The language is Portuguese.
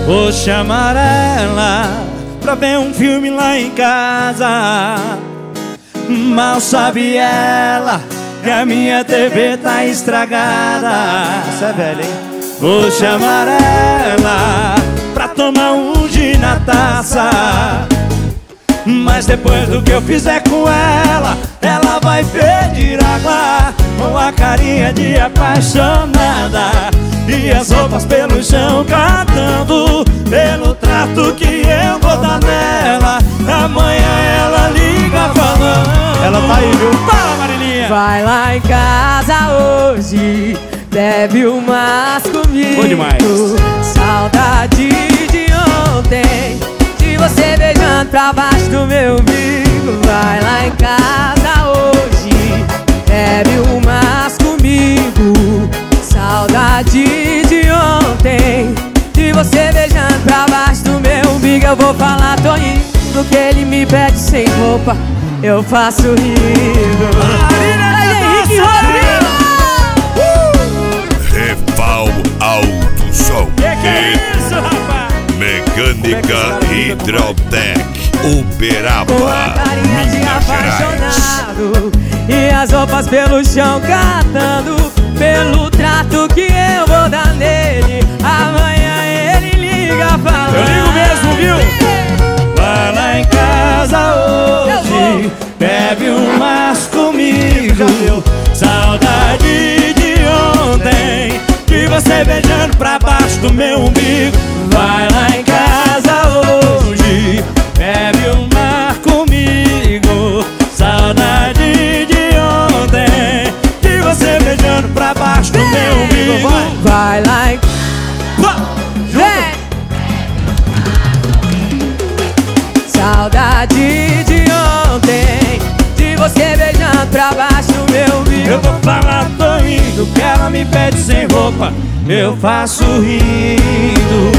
Vou chamar ela pra ver um filme lá em casa. Mal sabe ela que a minha TV tá estragada. Você é velho, hein? Vou chamar ela pra tomar um gin na taça. Mas depois do que eu fizer com ela, ela vai pedir água com a carinha de apaixonada e as roupas pelo chão cantando pelo trato que eu vou dar nela. Amanhã ela liga falando. Ela tá aí, viu? Fala, Marilinha! Vai lá em casa hoje, bebe umas comigo. Bom demais. Saudade de ontem, de você beijando pra baixo do meu umbigo. Vai lá em casa hoje, bebe umas comigo. Saudade de ontem, de você beijando pra baixo do meu umbigo. Eu vou falar, tô indo, que ele me pede sem roupa, eu faço rindo. Henrique Rodrigo! Refal Alto Som. Que é isso, rapaz? Mecânica Hidrotec Uberaba, Com a carinha de Minas Gerais. apaixonado e as roupas pelo chão cantando pelo trato que eu vou dar nele. Amanhã ele liga falando. Eu ligo mesmo, viu? Vai lá em casa hoje, bebe umas comigo. Saudade de ontem, de você beijando pra baixo do meu umbigo. Vai lá em casa hoje, bebe uma comigo. Saudade de ontem, de você beijando pra baixo do meu umbigo. Vai lá em... Vem! Saudade de ontem, de você beijando pra baixo do meu umbigo. Eu vou falar, tô indo, que ela me pede sem roupa, eu faço rindo.